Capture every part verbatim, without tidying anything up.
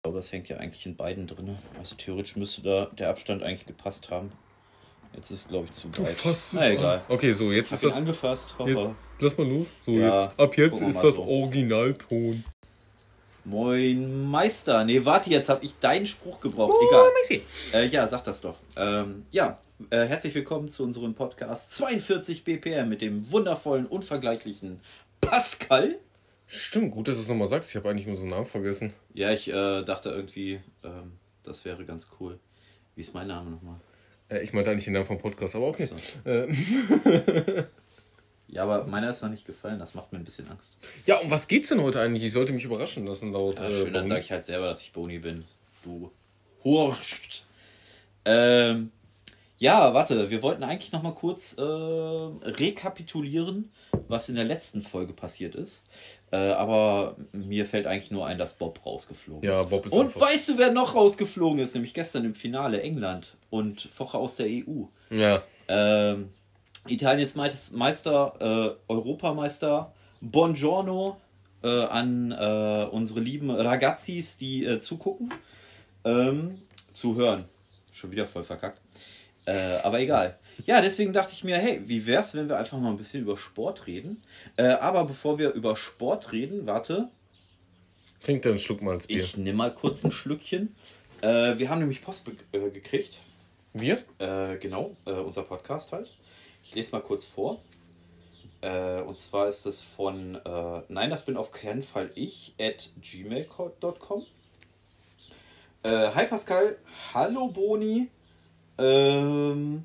Aber das hängt ja eigentlich in beiden drin. Also theoretisch müsste da der Abstand eigentlich gepasst haben. Jetzt ist es, glaube ich, zu weit. Du fasst es Na, egal. an. Okay, so, jetzt Hab ist ihn das... angefasst. Jetzt, lass mal los. So, Ja, jetzt, ab jetzt gucken wir ist mal das so. Originalton. Moin Meister. Nee, warte, jetzt habe ich deinen Spruch gebraucht. Egal. Äh, ja, sag das doch. Ähm, ja, äh, herzlich willkommen zu unserem Podcast zweiundvierzig B P M mit dem wundervollen, unvergleichlichen Pascal. Stimmt, gut, dass du es nochmal sagst. Ich habe eigentlich nur so einen Namen vergessen. Ja, ich äh, dachte irgendwie, ähm, das wäre ganz cool. Wie ist mein Name nochmal? Äh, ich meinte eigentlich den Namen vom Podcast, aber okay. So. Äh. Ja, aber meiner ist noch nicht gefallen, das macht mir ein bisschen Angst. Ja, um was geht's denn heute eigentlich? Ich sollte mich überraschen lassen laut. Ja, äh, schön, dann Boni. sage ich halt selber, dass ich Boni bin. Du Hurscht. Ähm, ja, warte, wir wollten eigentlich noch mal kurz äh, rekapitulieren, was in der letzten Folge passiert ist. Äh, aber mir fällt eigentlich nur ein, dass Bob rausgeflogen Ja, ist. Bob ist Und einfach- weißt du, wer noch rausgeflogen ist? Nämlich gestern im Finale England und Focher aus der E U. Ja. Ähm, Italien ist Meister, äh, Europameister. Buongiorno äh, an äh, unsere lieben Ragazzis, die äh, zugucken. Ähm, zuhören. Schon wieder voll verkackt. Äh, aber egal. Ja, deswegen dachte ich mir, hey, wie wär's, wenn wir einfach mal ein bisschen über Sport reden? Äh, aber bevor wir über Sport reden, warte. Trink dir einen Schluck mal ins Bier. Ich nehme mal kurz ein Schlückchen. Äh, wir haben nämlich Post be- äh, gekriegt. Wir? Äh, genau, äh, unser Podcast halt. Ich lese mal kurz vor. Äh, und zwar ist das von, äh, nein, das bin auf keinen Fall ich, at gmail dot com. Äh, hi Pascal, hallo Boni. Ähm,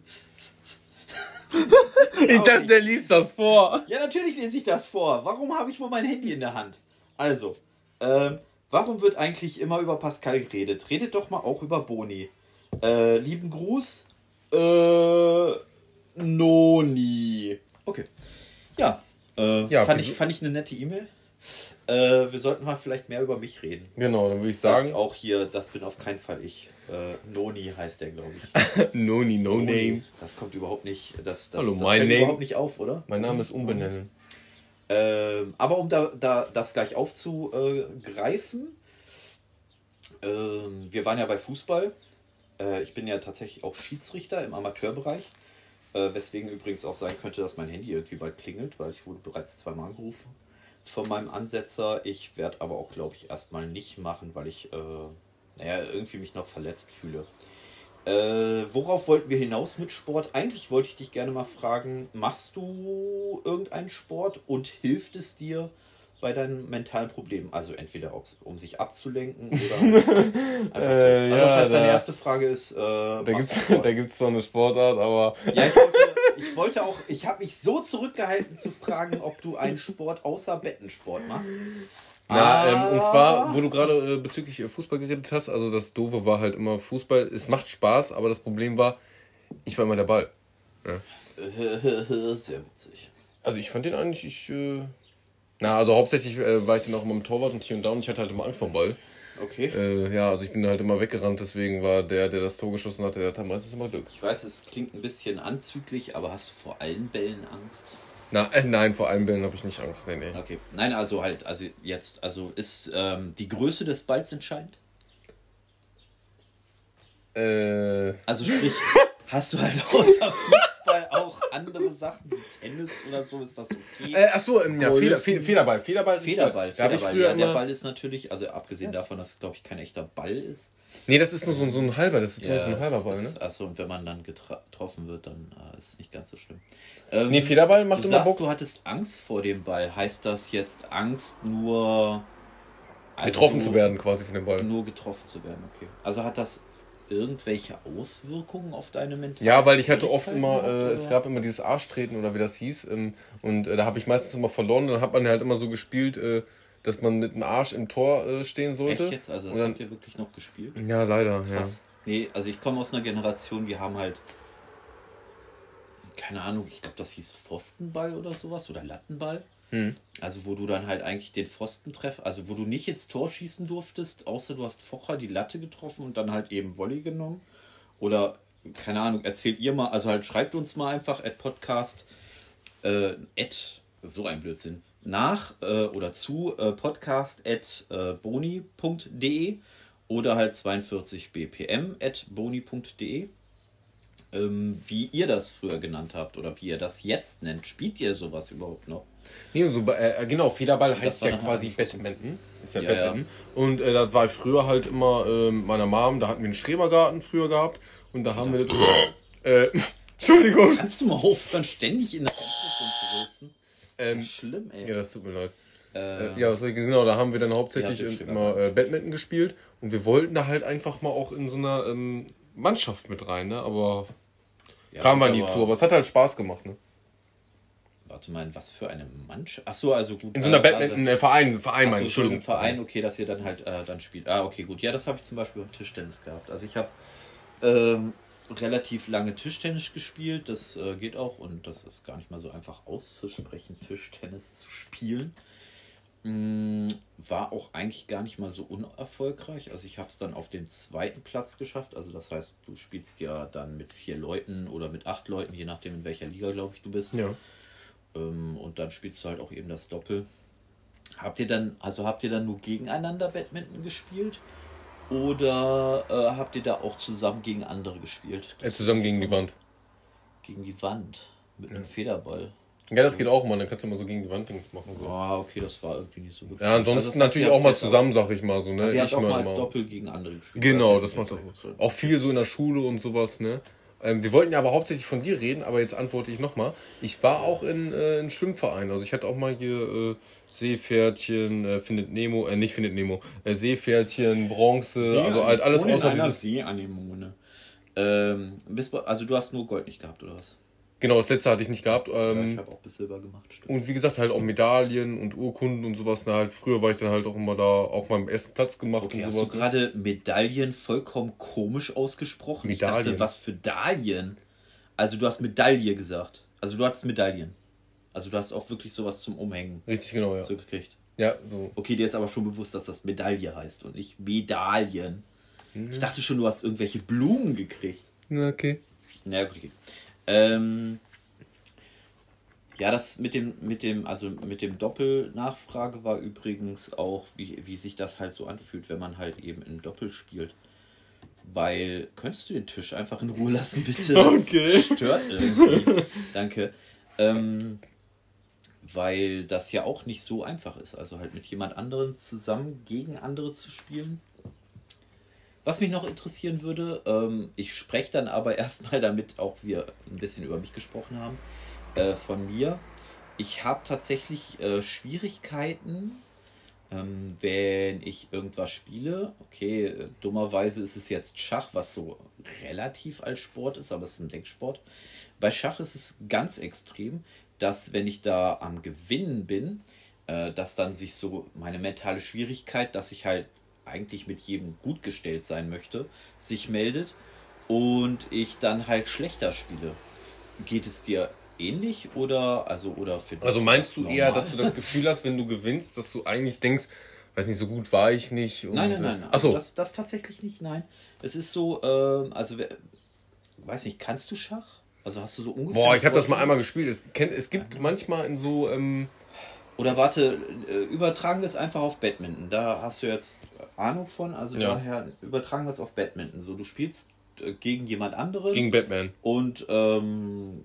Ich dachte, der liest das vor. ja, natürlich lese ich das vor. Warum habe ich wohl mein Handy in der Hand? Also, ähm, warum wird eigentlich immer über Pascal geredet? Redet doch mal auch über Boni. Äh, lieben Gruß. Äh, Noni. Okay. Ja, äh, Ja, fand, wieso- ich, fand ich eine nette E-Mail. Äh, wir sollten mal vielleicht mehr über mich reden. Genau, dann würde ich Sagt sagen, auch hier, das bin auf keinen Fall ich. Äh, Noni heißt der, glaube ich. Noni, no name. Das kommt überhaupt nicht, das, das, Hallo, das my fällt name. überhaupt nicht auf, oder? Mein Name ist umbenennen. Ähm, aber um da, da das gleich aufzugreifen, ähm, wir waren ja bei Fußball. Äh, ich bin ja tatsächlich auch Schiedsrichter im Amateurbereich. Äh, weswegen übrigens auch sein könnte, dass mein Handy irgendwie bald klingelt, weil ich wurde bereits zweimal angerufen von meinem Ansetzer. Ich werde aber auch, glaube ich, erstmal nicht machen, weil ich äh, naja, irgendwie mich noch verletzt fühle. Äh, worauf wollten wir hinaus mit Sport? Eigentlich wollte ich dich gerne mal fragen, machst du irgendeinen Sport und hilft es dir bei deinen mentalen Problemen? Also entweder auch, um sich abzulenken oder einfach so. Also Äh, das ja, heißt, deine da- erste Frage ist, äh, Da machst gibt's, du Sport? da gibt's zwar eine Sportart, aber Ja, ich wollte, ich wollte auch, ich habe mich so zurückgehalten zu fragen, ob du einen Sport außer Bettensport machst. Na, ähm, und zwar, Ah. wo du gerade äh, bezüglich äh, Fußball geredet hast, also das Doofe war halt immer Fußball, es macht Spaß, aber das Problem war, ich war immer der Ball. Sehr witzig. Also ich fand den eigentlich, ich, äh, na, also hauptsächlich äh, war ich dann auch immer im Torwart und hier und da und ich hatte halt immer Angst vor dem Ball. Okay. Äh, ja, also ich bin halt immer weggerannt, deswegen war der, der das Tor geschossen hat, der hat meistens immer Glück. Ich weiß, es klingt ein bisschen anzüglich, aber hast du vor allen Bällen Angst? Na, äh, nein, vor allen Bällen habe ich nicht Angst, nee, nee. Okay. Nein, also halt, also jetzt, also ist ähm, die Größe des Balls entscheidend? Äh, Also sprich, hast du halt außer Fußball auch andere Sachen wie Tennis oder so, ist das okay? äh achso, ähm, ja, Golfen. Feder, Fe- Federball, Federball. ist Federball, toll. Da hab ich Federball. früher Ja, der immer, Ball ist natürlich, also abgesehen davon, dass es glaube ich kein echter Ball ist. nee, das ist nur so, so ein halber, das ist nur so ein es halber Ball, ne? ist, achso, und wenn man dann getra- getroffen wird, dann äh, ist es nicht ganz so schlimm. Ähm, Nee, Federball macht du immer sagst, Bock. du hattest Angst vor dem Ball. Heißt das jetzt Angst nur... also Getroffen zu werden quasi von dem Ball. Nur getroffen zu werden, okay. Also hat das irgendwelche Auswirkungen auf deine mentale Ja, weil ich hatte oft Fähigkeiten immer, gehabt, äh, oder? es gab immer dieses Arschtreten oder wie das hieß. Ähm, und äh, da habe ich meistens immer verloren. Dann hat man halt immer so gespielt, äh, dass man mit dem Arsch im Tor äh, stehen sollte. Echt jetzt? Also das und dann, habt ihr wirklich noch gespielt? ja, leider, Krass. Nee, also ich komme aus einer Generation, wir haben halt, keine Ahnung, ich glaube, das hieß Pfostenball oder sowas oder Lattenball. Hm. Also wo du dann halt eigentlich den Pfosten treff, also wo du nicht ins Tor schießen durftest, außer du hast Focher die Latte getroffen und dann halt eben Volley genommen. Oder, keine Ahnung, erzählt ihr mal, also halt schreibt uns mal einfach at Podcast, äh, at, so ein Blödsinn, nach äh, oder zu äh, podcast at äh, boni punkt de oder halt zweiundvierzig b p m at boni punkt de. Ähm, wie ihr das früher genannt habt oder wie ihr das jetzt nennt. Spielt ihr sowas überhaupt noch? Nee, so, äh, genau, Federball Das heißt war ja dann quasi halt Badminton. Ist ja, Ja, Badminton. Und äh, das war früher halt immer äh, mit meiner Mom, da hatten wir einen Schrebergarten früher gehabt und da haben wir das. Äh, Entschuldigung. Kannst du mal aufhören, ständig in das Mikrofon zu rülpsen? Ähm, Das ist schlimm, ey. Ja, das tut mir leid. Äh, Äh, ja, was soll ich, genau, da haben wir dann hauptsächlich Ja, in- das immer äh, Badminton gespielt und wir wollten da halt einfach mal auch in so einer ähm, Mannschaft mit rein, ne? Aber ja, kam gut, man nie zu, aber es hat halt Spaß gemacht, ne? Warte mal, was für eine Mannschaft? Ach so, also gut. In so einer äh, Badminton, äh, Verein, Verein, Ach so, meine schon im Entschuldigung. Verein, okay, dass ihr dann halt äh, dann spielt. Ah, okay, gut. Ja, das habe ich zum Beispiel beim Tischtennis gehabt. Also ich habe ähm, relativ lange Tischtennis gespielt. Das äh, geht auch und das ist gar nicht mal so einfach auszusprechen, Tischtennis zu spielen. Mm, war auch eigentlich gar nicht mal so unerfolgreich. Also ich habe es dann auf den zweiten Platz geschafft. Also das heißt, du spielst ja dann mit vier Leuten oder mit acht Leuten, je nachdem in welcher Liga, glaube ich, du bist. Ja. Ähm, und dann spielst du halt auch eben das Doppel. Habt ihr dann, also habt ihr dann nur gegeneinander Badminton gespielt? Oder äh, habt ihr da auch zusammen gegen andere gespielt? Äh, zusammen gegen die Wand. Gegen die Wand. Mit einem Federball. Ja, das geht auch mal, dann kannst du mal so gegen die Wand Dings machen. So. Ah, okay, das war irgendwie nicht so gut. Ja, ansonsten Also das heißt, natürlich ihr auch habt mal jetzt zusammen, sag ich mal so, ne? Also ihr habt Ich auch mal mal als immer- Doppel gegen andere gespielt. Genau, Was das ja macht jetzt auch. Auch viel so in der Schule und sowas, ne? Ähm, wir wollten ja aber hauptsächlich von dir reden, aber jetzt antworte ich nochmal. Ich war auch in äh, einem Schwimmverein, also ich hatte auch mal hier äh, Seepferdchen, äh, Findet Nemo, äh, nicht Findet Nemo, äh, Seepferdchen, Bronze, See also halt alles Anemone außer in einer dieses. Seeanemone. Ähm, bis, also du hast nur Gold nicht gehabt, oder was? Genau, das letzte hatte ich nicht gehabt. Ja, Ähm, ich habe auch bis Silber gemacht, stimmt. und wie gesagt, halt auch Medaillen und Urkunden und sowas. Na, halt, früher war ich dann halt auch immer da, auch mal im ersten Platz gemacht Okay, und hast sowas. du gerade Medaillen vollkommen komisch ausgesprochen? Ich Medaillen. dachte, was für Dahlien? Also du hast Medaille gesagt. Also du hattest Medaillen. Also du hast auch wirklich sowas zum Umhängen Richtig, genau, ja. so gekriegt. Ja, so. Okay, dir ist aber schon bewusst, dass das Medaille heißt und nicht Medaillen. Ich dachte schon, du hast irgendwelche Blumen gekriegt. Na, okay. Na gut, okay. Ähm, ja, das mit dem, mit dem, also mit dem Doppel-Nachfrage war übrigens auch, wie, wie sich das halt so anfühlt, wenn man halt eben im Doppel spielt. Weil, könntest du den Tisch einfach in Ruhe lassen, bitte? Das Okay. stört irgendwie. Danke. Ähm, weil das ja auch nicht so einfach ist. Also halt mit jemand anderem zusammen gegen andere zu spielen. Was mich noch interessieren würde, ähm, ich spreche dann aber erstmal, damit auch wir ein bisschen über mich gesprochen haben, äh, von mir. Ich habe tatsächlich äh, Schwierigkeiten, ähm, wenn ich irgendwas spiele. Okay, äh, dummerweise ist es jetzt Schach, was so relativ als Sport ist, aber es ist ein Denksport. Bei Schach ist es ganz extrem, dass wenn ich da am Gewinnen bin, äh, dass dann sich so meine mentale Schwierigkeit, dass ich halt eigentlich mit jedem gut gestellt sein möchte, sich meldet und ich dann halt schlechter spiele. Geht es dir ähnlich oder also oder findest Also meinst du das eher, normal? dass du das Gefühl hast, wenn du gewinnst, dass du eigentlich denkst, weiß nicht, so gut war ich nicht. Und, Nein, nein, nein. Achso. Also das, das tatsächlich nicht, nein. Es ist so, ähm, also wer- weiß nicht, kannst du Schach? Also hast du so ungefähr. Boah, eine ich habe das mal Vorstellung? einmal gespielt. Es, kennt, es gibt manchmal in so, ähm, Oder warte, äh, übertragen wir es einfach auf Badminton. Da hast du jetzt Ahnung von, also Ja. daher übertragen wir es auf Badminton. So, du spielst äh, gegen jemand anderen. gegen Batman. Und ähm,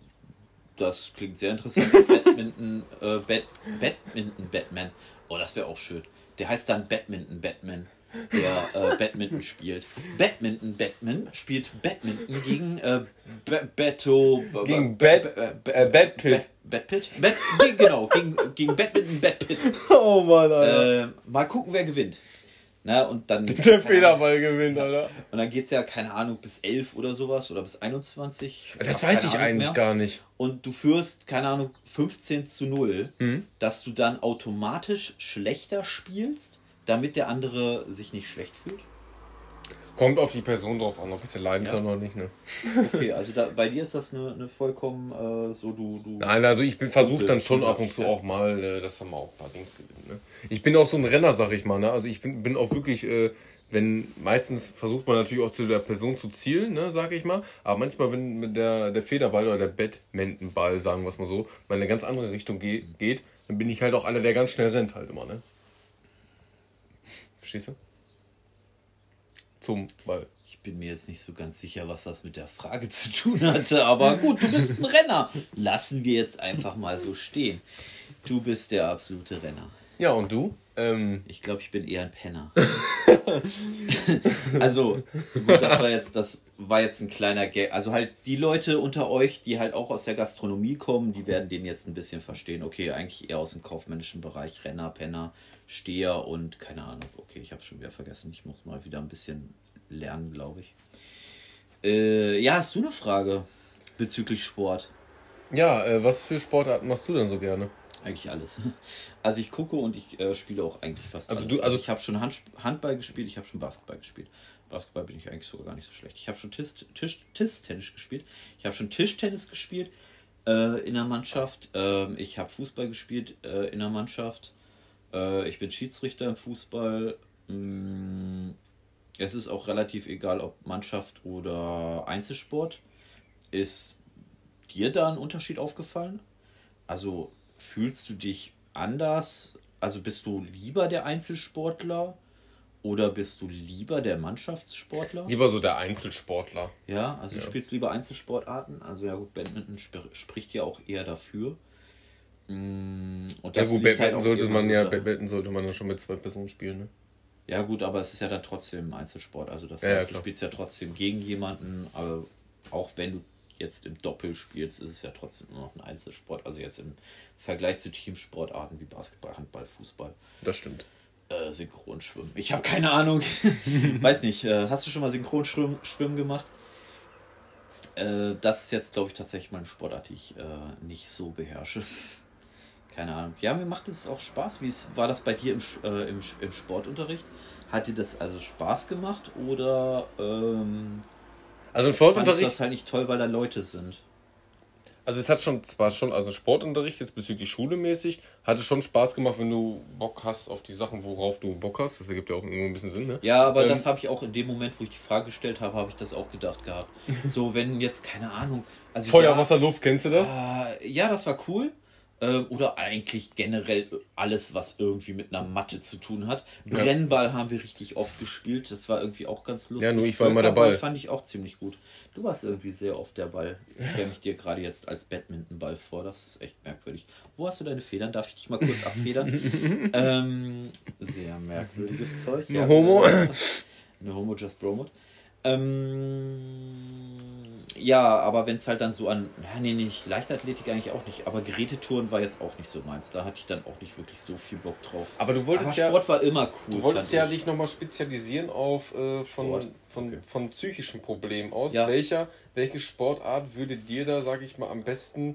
das klingt sehr interessant. Badminton, äh, Bad, Badminton Batman. Oh, das wäre auch schön. Der heißt dann Badminton Batman, der äh, Badminton spielt. Badminton Batman spielt Badminton gegen äh, Be- Beto. Gegen Be- Bad- Be- Be- äh, Bad Pitt. Bad Pitt? Bad, ge- genau, gegen, gegen Badminton Bad Pitt. Oh Mann, Alter. Äh, mal gucken, wer gewinnt. Na, und dann. Der Federball gewinnt, Alter. Und dann geht es ja, keine Ahnung, bis elf oder sowas oder bis einundzwanzig. Das Hab weiß keine ich Ahnung eigentlich mehr. gar nicht. Und du führst, keine Ahnung, fünfzehn zu null, Mhm. dass du dann automatisch schlechter spielst, damit der andere sich nicht schlecht fühlt. Kommt auf die Person drauf an, ob ich sie leiden Ja. kann oder nicht, ne? Okay, also da, bei dir ist das eine, eine vollkommen äh, so, du. du Nein, also ich versuche dann schon ab und zu auch mal, äh, dass er mal auch ein paar Dings gewinnt, ne? Ich bin auch so ein Renner, sag ich mal, ne? Also ich bin, bin auch wirklich, äh, wenn, meistens versucht man natürlich auch zu der Person zu zielen, ne, sag ich mal. Aber manchmal, wenn mit der, der Federball oder der Badmintonball, sagen wir es mal so, mal in eine ganz andere Richtung ge- geht, dann bin ich halt auch einer, der ganz schnell rennt halt immer, ne? Verstehst du? zum Ball. Ich bin mir jetzt nicht so ganz sicher, was das mit der Frage zu tun hatte, aber gut, du bist ein Renner. Lassen wir jetzt einfach mal so stehen. Du bist der absolute Renner. Ja, und du? Ähm, ich glaube, ich bin eher ein Penner. Also, gut, das war jetzt, das war jetzt ein kleiner Gag. Also halt die Leute unter euch, die halt auch aus der Gastronomie kommen, die werden den jetzt ein bisschen verstehen. Okay, eigentlich eher aus dem kaufmännischen Bereich. Renner, Penner, Steher und keine Ahnung. Okay, ich habe schon wieder vergessen. Ich muss mal wieder ein bisschen lernen, glaube ich. Äh, ja, hast du eine Frage bezüglich Sport? Ja, äh, was für Sportarten machst du denn so gerne? Eigentlich alles. Also ich gucke und ich äh, spiele auch eigentlich fast also alles. Du, also ich habe schon Hand, Handball gespielt, ich habe schon Basketball gespielt. Basketball bin ich eigentlich sogar gar nicht so schlecht. Ich habe schon Tisch, Tisch, Tischtennis gespielt. Ich habe schon Tischtennis gespielt äh, in der Mannschaft. Äh, ich habe Fußball gespielt äh, in der Mannschaft. Äh, ich bin Schiedsrichter im Fußball. Mm, es ist auch relativ egal, ob Mannschaft oder Einzelsport. Ist dir da ein Unterschied aufgefallen? Also fühlst du dich anders? Also bist du lieber der Einzelsportler oder bist du lieber der Mannschaftssportler? Lieber so der Einzelsportler. Ja, also ja. Du spielst lieber Einzelsportarten. Also ja gut, Badminton sp- spricht ja auch eher dafür. Und ja gut, Badminton halt sollte man ja, Badminton sollte man ja schon mit zwei Personen spielen, ne? Ja gut, aber es ist ja dann trotzdem ein Einzelsport. Also das ja, heißt, ja, du spielst ja trotzdem gegen jemanden, aber auch wenn du jetzt im Doppel spielst, ist es ja trotzdem nur noch ein Einzelsport. Also jetzt im Vergleich zu Teamsportarten wie Basketball, Handball, Fußball. Das stimmt. Äh, Synchronschwimmen. Ich habe keine Ahnung. Weiß nicht. Äh, hast du schon mal Synchronschwimmen gemacht? Äh, das ist jetzt, glaube ich, tatsächlich meine Sportart, die ich äh, nicht so beherrsche. Keine Ahnung. Ja, mir macht es auch Spaß. Wie war das bei dir im, äh, im, im Sportunterricht? Hat dir das also Spaß gemacht oder... Ähm, Also im Sportunterricht. Das halt nicht toll, weil da Leute sind. Also es hat schon zwar schon, also Sportunterricht jetzt bezüglich Schule mäßig, hatte schon Spaß gemacht, wenn du Bock hast auf die Sachen, worauf du Bock hast. Das ergibt ja auch irgendwo ein bisschen Sinn, ne? Ja, aber ähm, das habe ich auch in dem Moment, wo ich die Frage gestellt habe, habe ich das auch gedacht gehabt. So, wenn jetzt, keine Ahnung. Also Feuer, ja, Wasser, Luft, kennst du das? Äh, ja, das war cool. Ähm, oder eigentlich generell alles, was irgendwie mit einer Matte zu tun hat. Ja. Brennball haben wir richtig oft gespielt. Das war irgendwie auch ganz lustig. Ja, nur ich war immer der Ball. Fand ich auch ziemlich gut. Du warst irgendwie sehr oft der Ball. Ich stelle mich dir gerade jetzt als Badmintonball vor. Das ist echt merkwürdig. Wo hast du deine Federn? Darf ich dich mal kurz abfedern? ähm, sehr merkwürdiges Zeug. Eine ja, Homo. Eine Homo Just Bromot. Ähm, ja, aber wenn es halt dann so an, ja, nee, nicht Leichtathletik eigentlich auch nicht, aber Gerätetouren war jetzt auch nicht so meins. Da hatte ich dann auch nicht wirklich so viel Bock drauf. Aber du wolltest aber ja, Sport war immer cool. Du wolltest ja ich. dich nochmal spezialisieren auf äh, von, von, okay. von psychischen Problemen aus. Ja. Welcher, welche Sportart würde dir da, sage ich mal, am besten,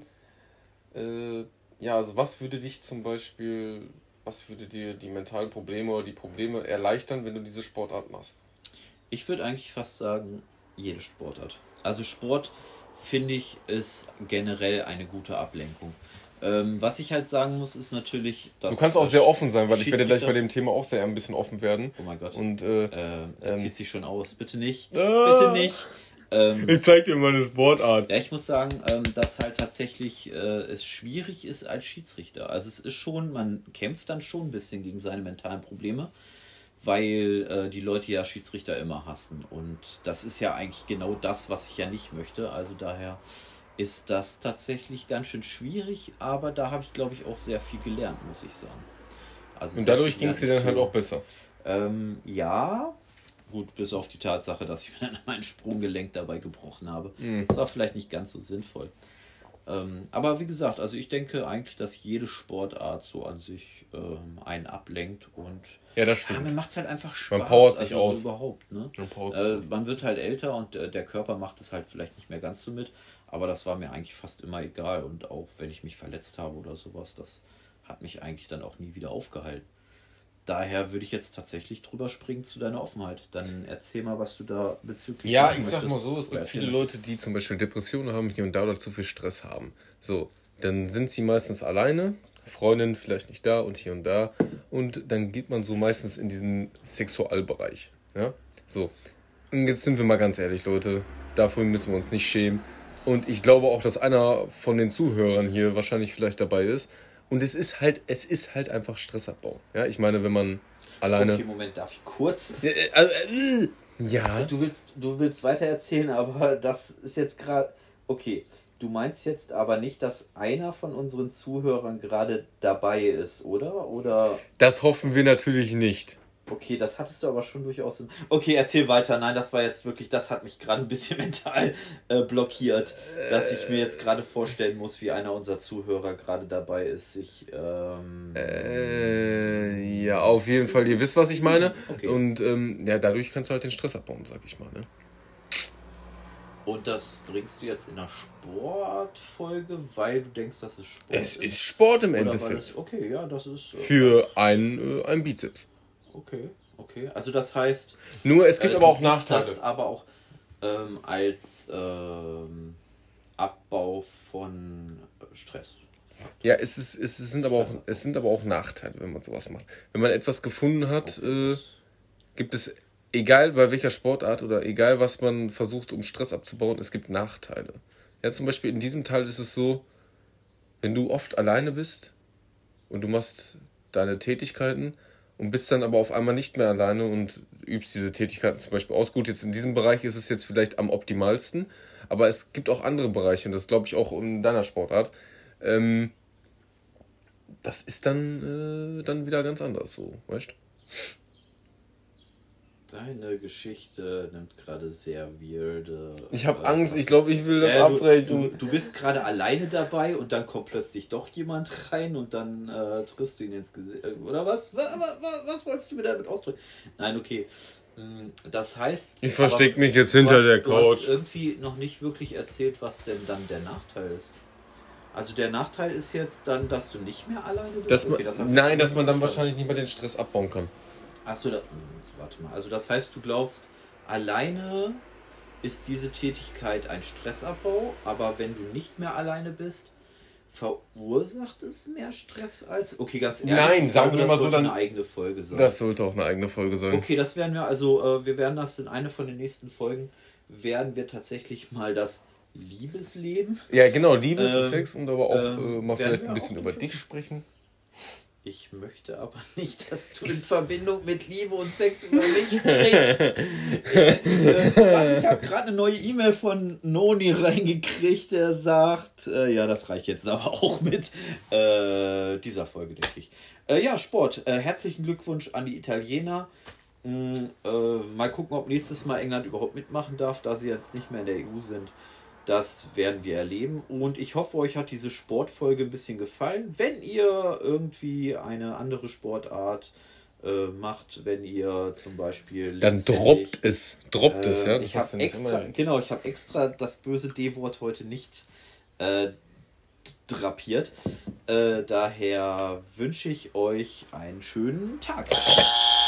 äh, ja, also was würde dich zum Beispiel, was würde dir die mentalen Probleme oder die Probleme erleichtern, wenn du diese Sportart machst? Ich würde eigentlich fast sagen, jede Sportart. Also Sport, finde ich, ist generell eine gute Ablenkung. Ähm, was ich halt sagen muss, ist natürlich, dass... Du kannst auch sehr offen sein, weil ich werde gleich bei dem Thema auch sehr ein bisschen offen werden. Oh mein Gott. Und, äh, äh, er ähm, zieht sich schon aus. Bitte nicht. Ah, bitte nicht. Ähm, ich zeig dir meine Sportart. Ja, ich muss sagen, ähm, dass halt tatsächlich äh, es schwierig ist als Schiedsrichter. Also es ist schon, man kämpft dann schon ein bisschen gegen seine mentalen Probleme, weil äh, die Leute ja Schiedsrichter immer hassen. Und das ist ja eigentlich genau das, was ich ja nicht möchte. Also daher ist das tatsächlich ganz schön schwierig, aber da habe ich, glaube ich, auch sehr viel gelernt, muss ich sagen. Also und dadurch ging es dir dann halt auch besser? Ähm, ja, gut, bis auf die Tatsache, dass ich mir dann mein Sprunggelenk dabei gebrochen habe. Mhm. Das war vielleicht nicht ganz so sinnvoll. Ähm, aber wie gesagt, also ich denke eigentlich, dass jede Sportart so an sich ähm, einen ablenkt und ja, das stimmt. Ja, man macht es halt einfach Spaß. Man powert sich also aus. So überhaupt, ne? Man, powert äh, sich man aus. wird halt älter und äh, der Körper macht es halt vielleicht nicht mehr ganz so mit, aber das war mir eigentlich fast immer egal und auch wenn ich mich verletzt habe oder sowas, das hat mich eigentlich dann auch nie wieder aufgehalten. Daher würde ich jetzt tatsächlich drüber springen zu deiner Offenheit. Dann erzähl mal, was du da bezüglich... Ja, ich sag mal so, es gibt viele Leute, die zum Beispiel Depressionen haben hier und da oder zu viel Stress haben. So, dann sind sie meistens alleine, Freundin vielleicht nicht da und hier und da. Und dann geht man so meistens in diesen Sexualbereich. Ja, so. Und jetzt sind wir mal ganz ehrlich, Leute, dafür müssen wir uns nicht schämen. Und ich glaube auch, dass einer von den Zuhörern hier wahrscheinlich vielleicht dabei ist. Und es ist halt, es ist halt einfach Stressabbau. Ja, ich meine, wenn man alleine... Okay, Moment, darf ich kurz... Also, äh, Ja. Du willst, du willst weiter erzählen, aber das ist jetzt gerade... Okay, du meinst jetzt aber nicht, dass einer von unseren Zuhörern gerade dabei ist, oder? Oder... Das hoffen wir natürlich nicht. Okay, das hattest du aber schon durchaus... In... Okay, erzähl weiter. Nein, das war jetzt wirklich... Das hat mich gerade ein bisschen mental äh, blockiert, dass ich mir jetzt gerade vorstellen muss, wie einer unserer Zuhörer gerade dabei ist. Ich... Ähm... Äh, ja, auf jeden Fall. Ihr wisst, was ich meine. Okay. Und ähm, ja, dadurch kannst du halt den Stress abbauen, sag ich mal. Ne? Und das bringst du jetzt in einer Sportfolge, weil du denkst, das ist Sport. Es ist Sport im Oder Endeffekt. weil es, okay, ja, das ist... Äh, Für einen, äh, einen Bizeps. Okay, okay. Also das heißt... Nur es gibt äh, aber auch du siehst Nachteile. das aber auch ähm, als ähm, Abbau von Stress. Ja, es, ist, es, sind aber auch, es sind aber auch Nachteile, wenn man sowas macht. Wenn man etwas gefunden hat, Okay. äh, gibt es, egal bei welcher Sportart oder egal was man versucht, um Stress abzubauen, es gibt Nachteile. Ja, zum Beispiel in diesem Teil ist es so, wenn du oft alleine bist und du machst deine Tätigkeiten und bist dann aber auf einmal nicht mehr alleine und übst diese Tätigkeiten zum Beispiel aus. Gut, jetzt in diesem Bereich ist es jetzt vielleicht am optimalsten, aber es gibt auch andere Bereiche und das glaube ich auch in deiner Sportart. Ähm, das ist dann, äh, dann wieder ganz anders, so, weißt du? Deine Geschichte nimmt gerade sehr weirde... Ich habe äh, Angst, ich glaube, ich will das Äh, du, abbrechen. du, du bist gerade alleine dabei und dann kommt plötzlich doch jemand rein und dann äh, triffst du ihn ins Gesicht. Oder was? Was, was? was wolltest du mir damit ausdrücken? Nein, okay. Das heißt... Ich verstecke mich jetzt hinter hast, der du hast Couch. irgendwie noch nicht wirklich erzählt, was denn dann der Nachteil ist. Also der Nachteil ist jetzt dann, dass du nicht mehr alleine bist? Dass man, Okay, das hab ich nein, jetzt dass man dann verstanden. wahrscheinlich nicht mehr den Stress abbauen kann. Achso, da, warte mal. Also das heißt, du glaubst, alleine ist diese Tätigkeit ein Stressabbau, aber wenn du nicht mehr alleine bist, verursacht es mehr Stress als... Okay, ganz ehrlich. Nein, ich sagen glaube, wir das mal so, sollte dann- eine eigene Folge sein. Das sollte auch eine eigene Folge sein. Okay, das werden wir, also äh, wir werden das in einer von den nächsten Folgen, werden wir tatsächlich mal das Liebesleben... Ja, genau, Liebe ist Ähm, Sex und aber auch ähm, äh, mal werden vielleicht wir ein bisschen auch über durchaus- dich sprechen. Ich möchte aber nicht, dass du in Verbindung mit Liebe und Sex über mich sprichst. äh, ich habe gerade eine neue E-Mail von Noni reingekriegt, der sagt, äh, ja, das reicht jetzt aber auch mit äh, dieser Folge, denke ich. Äh, ja, Sport. Äh, herzlichen Glückwunsch an die Italiener. Mm, äh, mal gucken, ob nächstes Mal England überhaupt mitmachen darf, da sie jetzt nicht mehr in der E U sind. Das werden wir erleben und ich hoffe, euch hat diese Sportfolge ein bisschen gefallen. Wenn ihr irgendwie eine andere Sportart äh, macht, wenn ihr zum Beispiel... Dann letztendlich, droppt es. Droppt es, äh, ja. Das ich hast du habe nicht extra, immer erwähnt. genau, ich habe extra das böse D-Wort heute nicht äh, drapiert. Äh, daher wünsche ich euch einen schönen Tag.